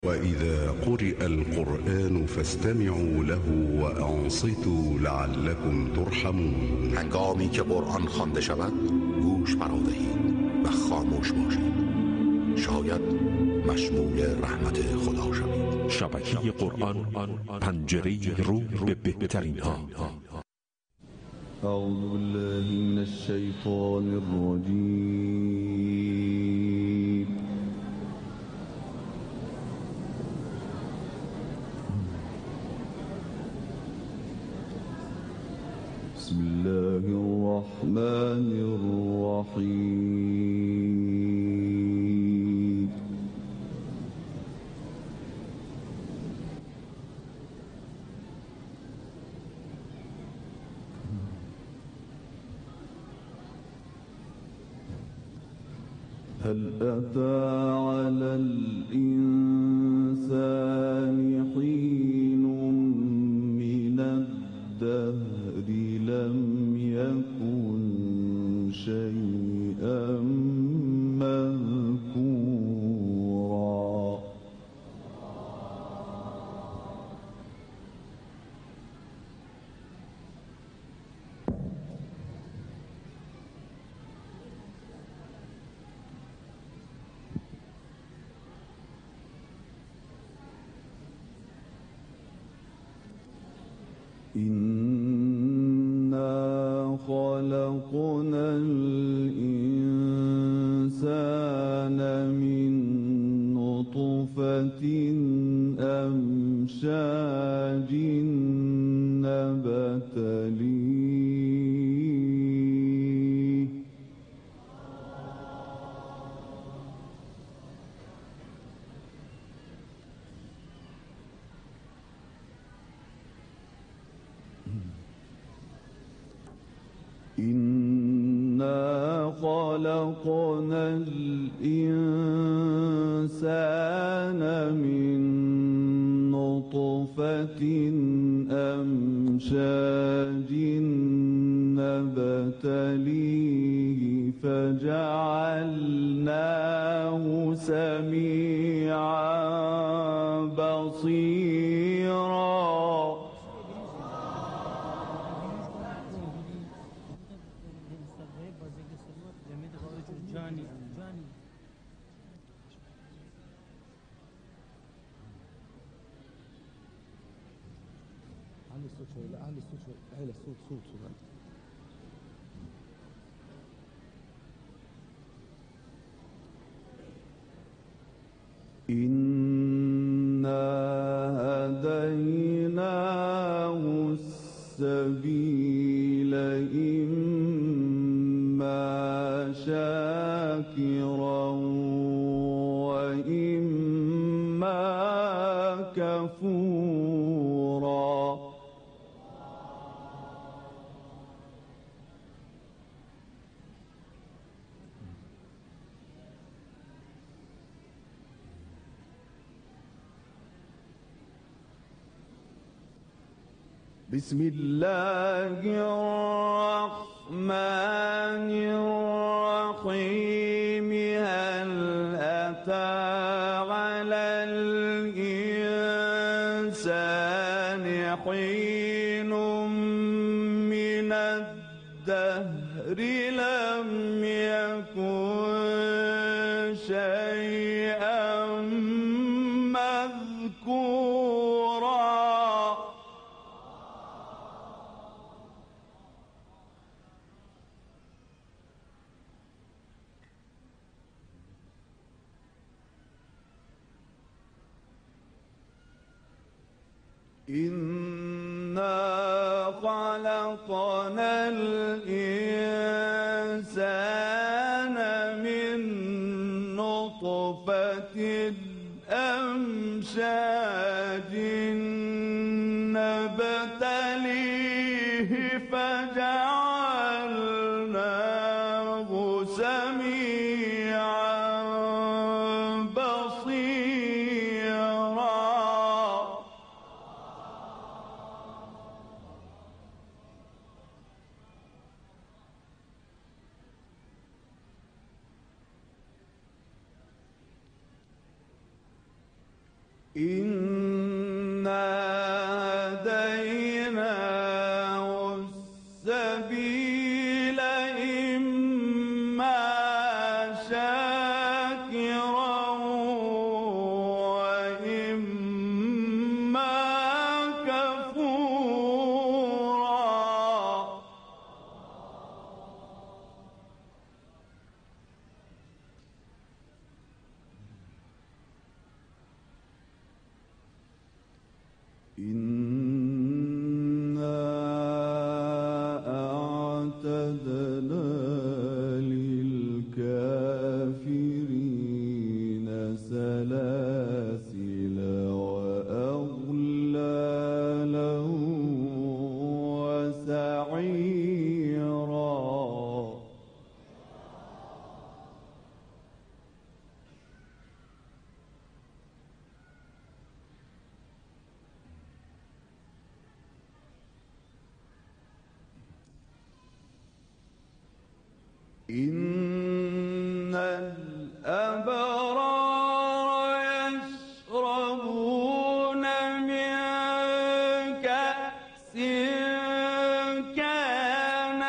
وإذا قرئ القرآن فاستمعوا له وأنصتوا لعلكم ترحمون. هنگامی که قرآن خوانده شود گوش فرادهید و خاموش باشید، شاید مشمول رحمت خدا شوید. شبکه قرآن، پنجره روح به بهترین ها. اعوذ بالله من الشیطان الرجیم. بسم الله الرحمن الرحیم. هل أتى على الإنسان حين من الدهر لم يكن شيئا مذكورا. إنا خلقنا الإنسان من نطفة أمشاج نبتليه إنا خلقنا الإنسان من نطفة أمشاج نبتليه فجعلناه سميعا بصيرا. إنا هديناه السبيل إما شاكرا وإما كفورا. بسم الله الرحمن الرحيم. هل أتى على الإنسان حين من الدهر لم يكن شيئا مذكورا. إنا خلقنا الإنسان من نطفة أمشاج نبتليه فجعلناه سميعا بصيرا. إنا هديناه السبيل إما شاكرا وإما كفورا. إنا أعتدنا للكافرين سلاسل وأغلالا وسعيرا. إن الأبرار يشربون من كأس كان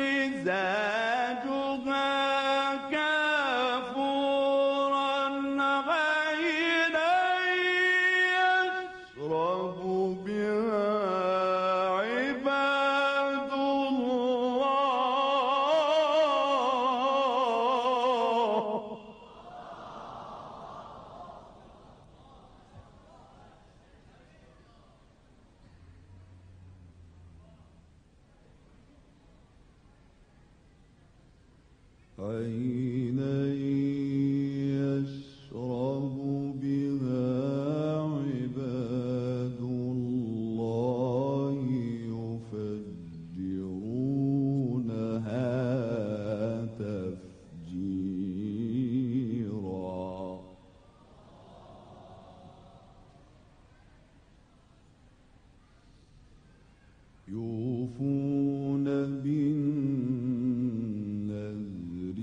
مزاجها كافورا عينا يشرب بها عباد الله. عينا يشرب بها عباد الله يفجرونها تفجيرا. يوفون بالنذر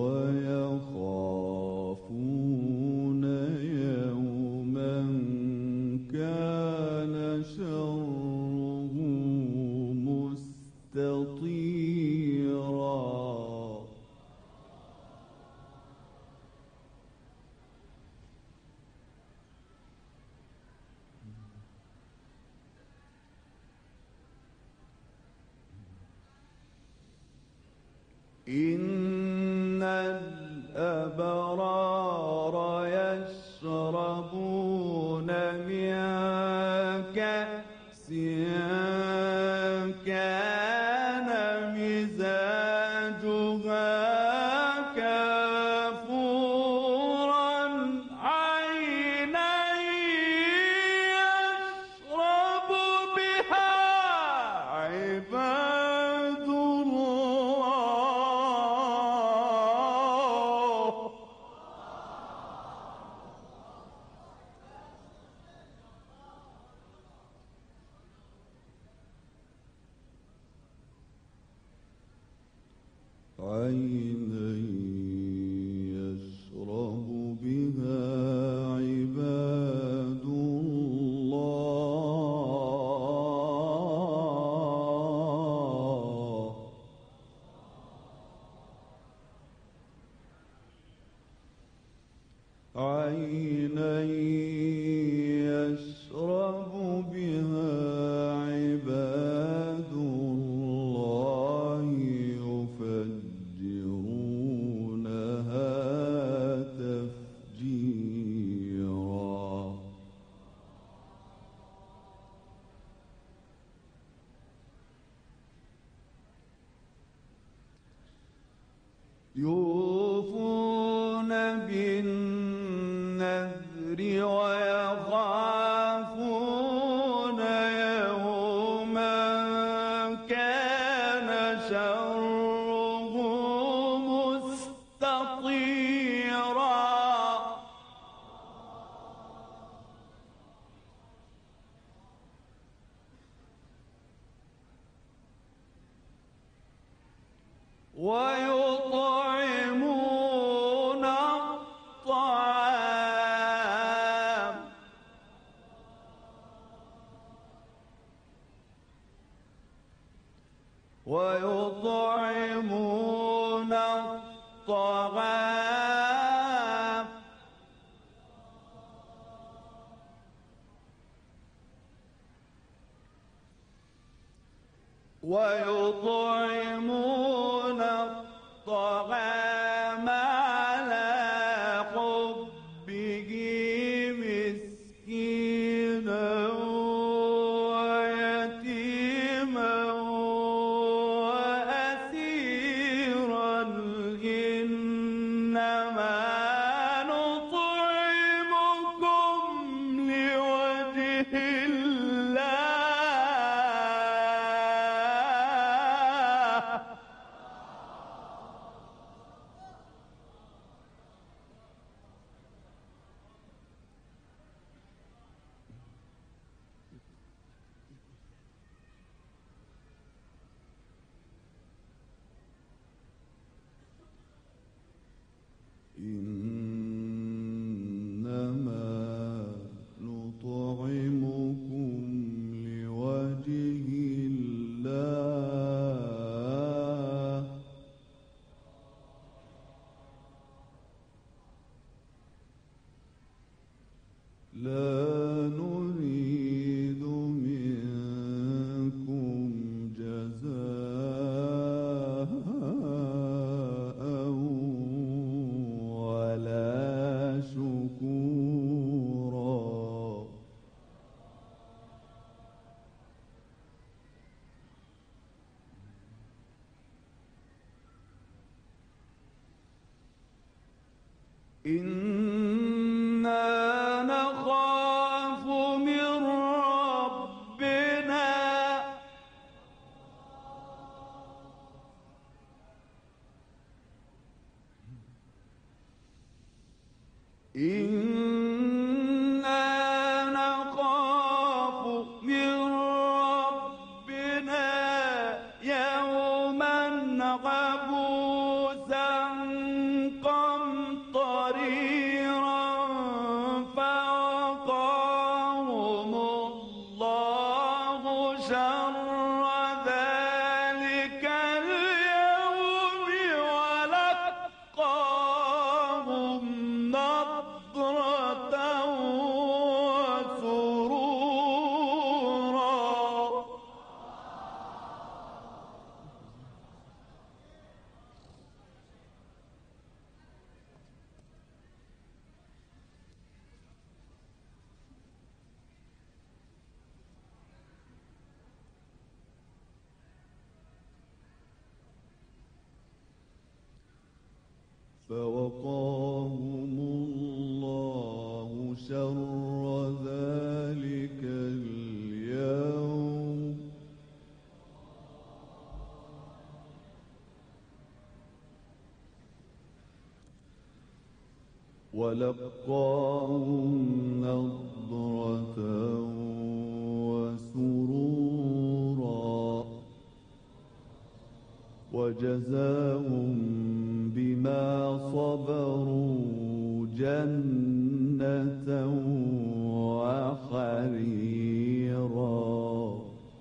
ويخافون يوما كان شره مستطيرا. إن الأبرار يشربون من كأس كان مزاجها كافورا عينا يشرب بها عباد الله. عينا يشرب بها عباد الله. عينا يشرب بها عباد الله يفجرونها تفجيرا. يوفون بالنذر ويخافون يوما كان شره مستطيرا. ويطعمون الطعام ويطعمون الطعام على حبه مسكينا ويتيما وأسيرا إنما نطعمكم لوجه الله إنما نطعمكم لوجه الله لا نريد منكم جزاء ولا شكورا إنا نخاف من ربنا يوما عبوسا قمطريرا فوقاهم الله شر ذلك اليوم ولقاهم نضرة وسرورا فوقاهم الله شر ذلك اليوم ولقاهم نضرة وسرورا وجزاهم بما صبروا جنة وحريرا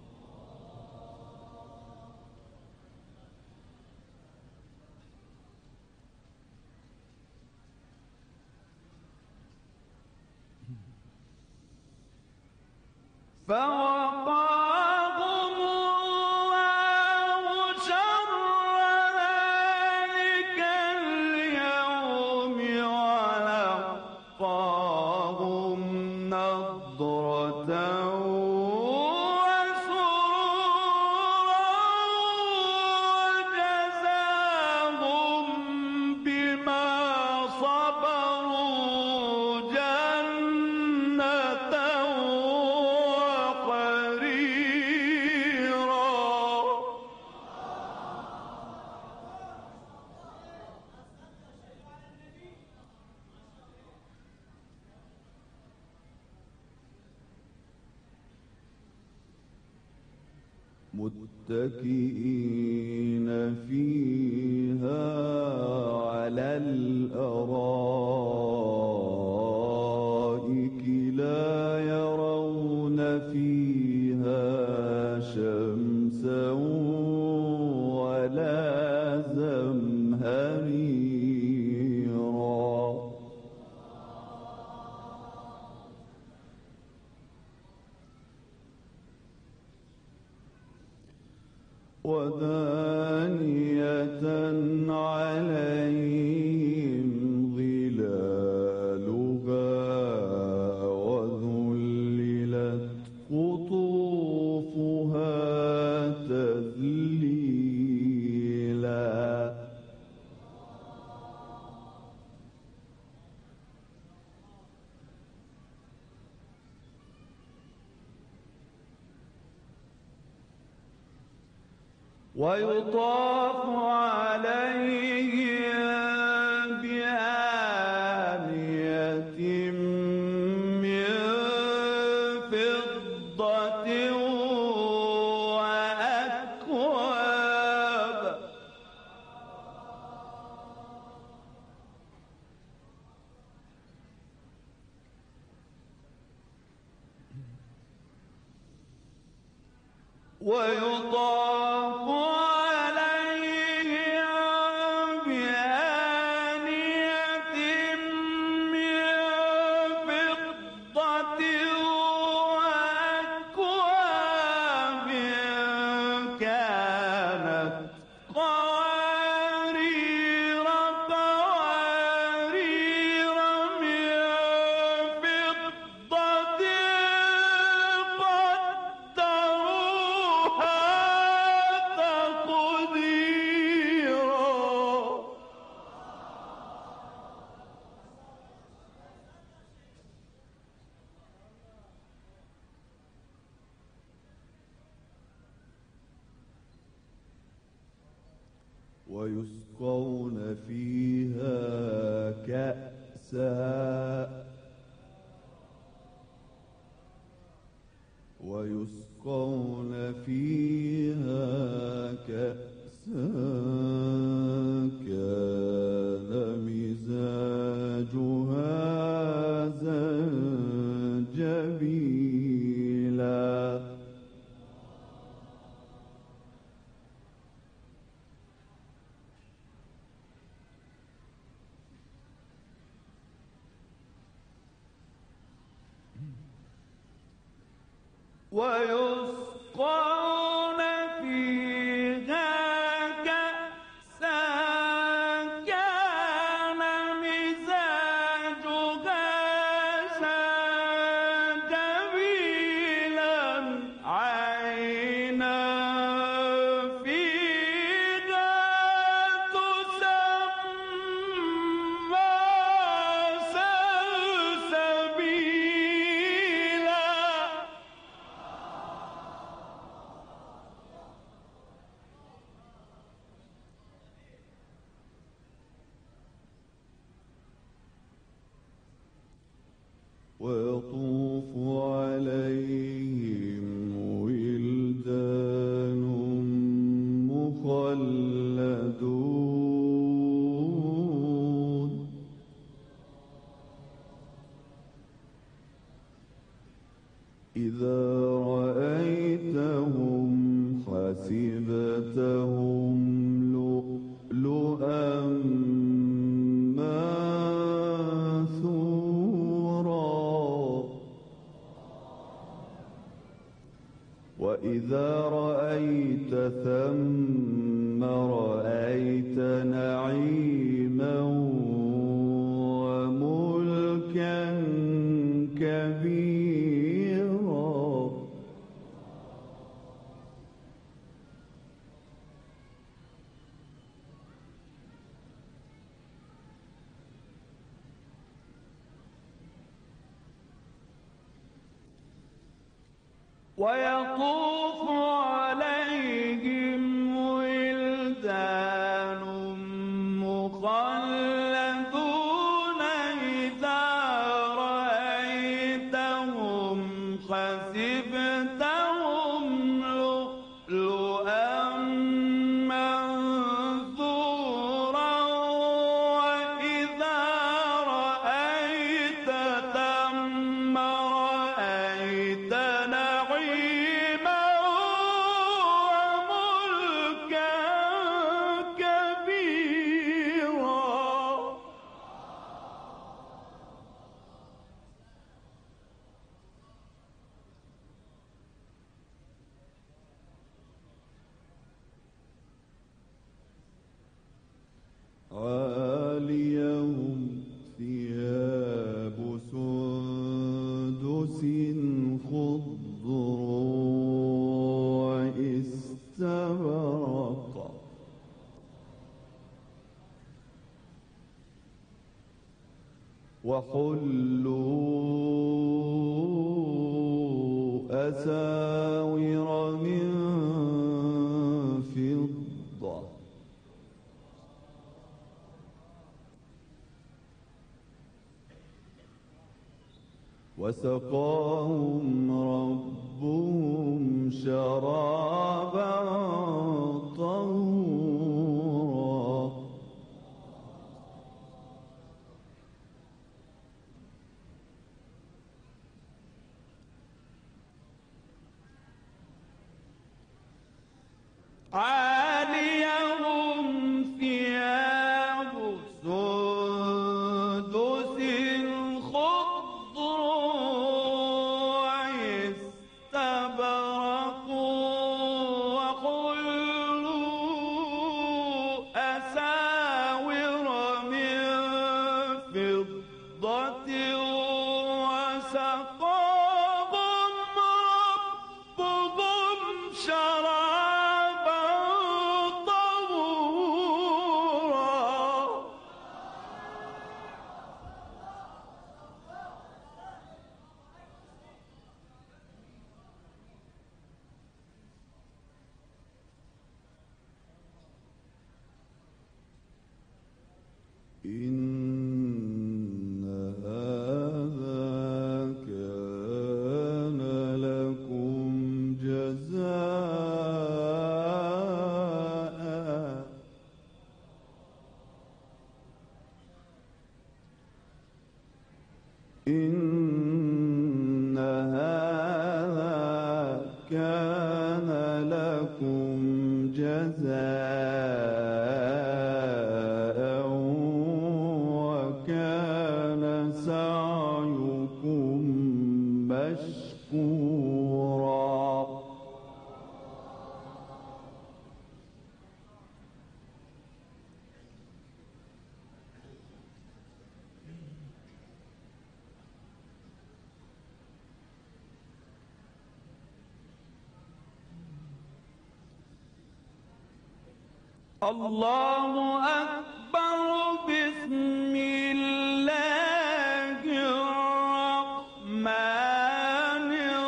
فوقاهم الله شر ذلك اليوم ولقاهم نضرة وسرورا وجزاهم بما صبروا جنة متكئين فيها على الأرائك لا يرون فيها شمسا ودانية عليهم ظلالها وذللت قطوفها تذليلا ويطاف عليهم بآنية من فضة وأكواب ويطاف عليهم بآنية من فضة وأكواب كانت قوارير من فضة قدروها تقديرا ويسقون فيها كأسا كان مزاجها زنجبيلا ويسقون فيها كأسا كان مزاجها زنجبيلا عينا فيها تسمى سلسبيلا ويطوف عليهم ولدان مخلدون إذا رأيتهم حسبتهم لؤلؤا وإذا رأيت ثم رأيت نعيما وملكا كبيرا ويطوف عليهم ولدان مخلدون إذا رأيتهم حسبتهم لؤلؤا منثورا وإذا رأيت ثم رأيت نعيما وملكا كبيرا وحلوا أساور من فضة وسقاهم ربهم شرابا طهورا عاليهم ثياب سندس خضر واستبرق وحلوا أساور من فضة وسقاهم ربهم شرابا طهورا إن هذا كان لكم جزاء إن هذا كان لكم جزاء وكان سعيكم مشكورا الله أكبر بسم الله الرحمن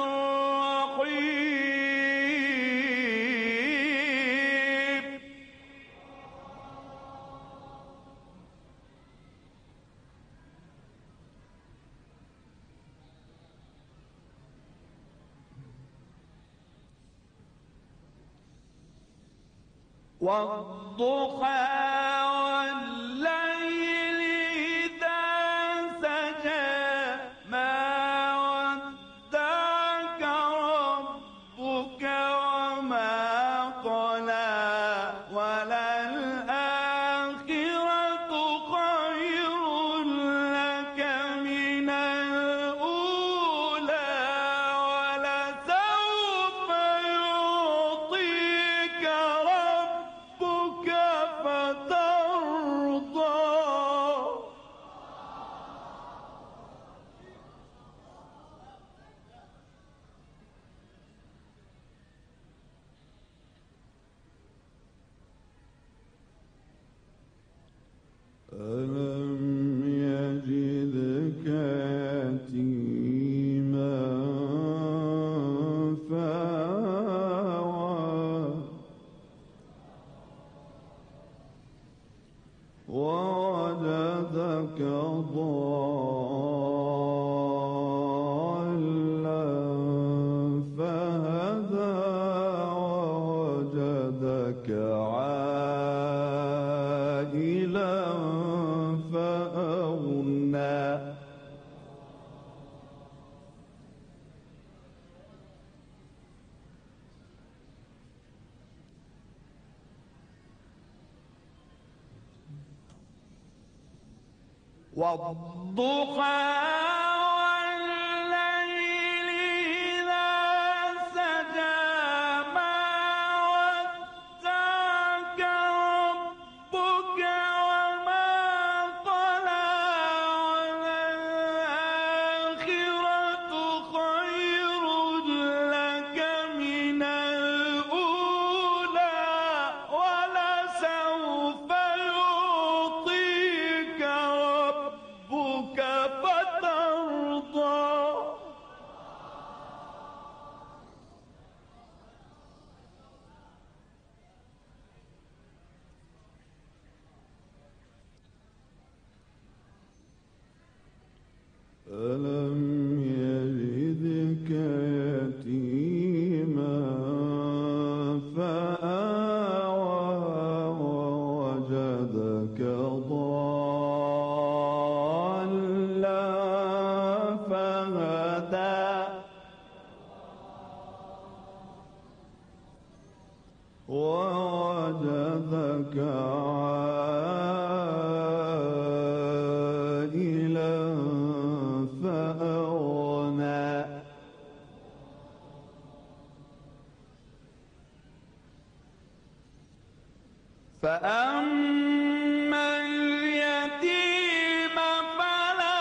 الرحيم والضحى والليل إذا سجى ما ودعك ربك وما قلى وللآخرة خير لك من الأولى ولسوف يعطيك ربك فترضى ألم يجدك يتيما فآوى ووجدك ضالا فهدى ووجدك عائلا فأغنى والضحى والليل إذا سجى ما ودعك ربك وما قلى وللآخرة خير لك من الأولى ولسوف يعطيك ربك ووجدك عائلا فأغنى فأما اليتيم فلا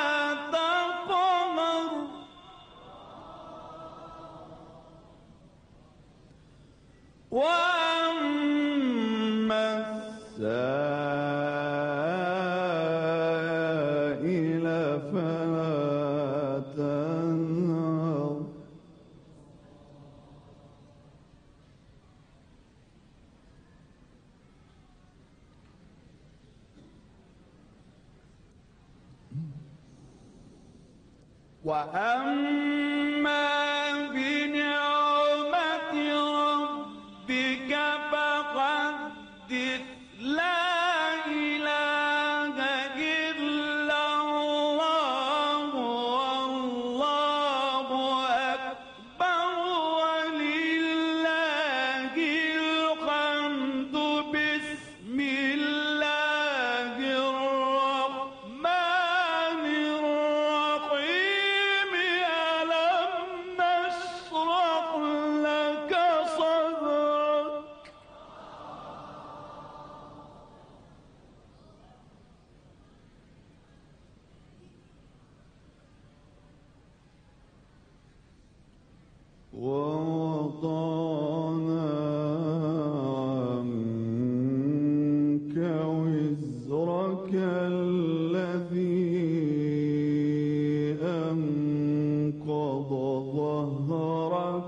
تقهر وأما السائل فلا تنهر وأما بنعمة ربك فحدث لا إله إلا الله والله أكبر ولله الحمد بسم الله الرحمن الرحيم ألم نشرح لك صدرك ووضعنا عنك وزرك الذي أنقض ظهرك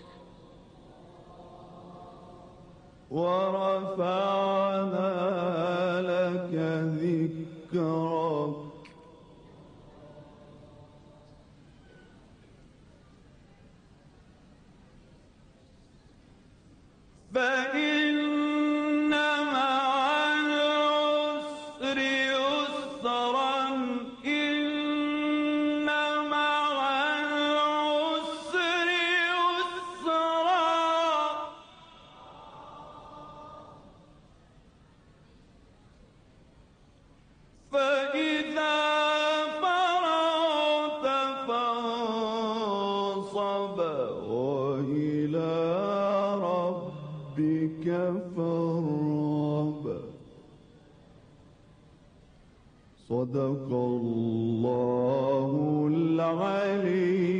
ورفعنا لك ذكرك فإن مع العسر يسرا إن مع العسر يسرا فإذا فرغت فانصب وإلى ربك فارغب صدق الله العلي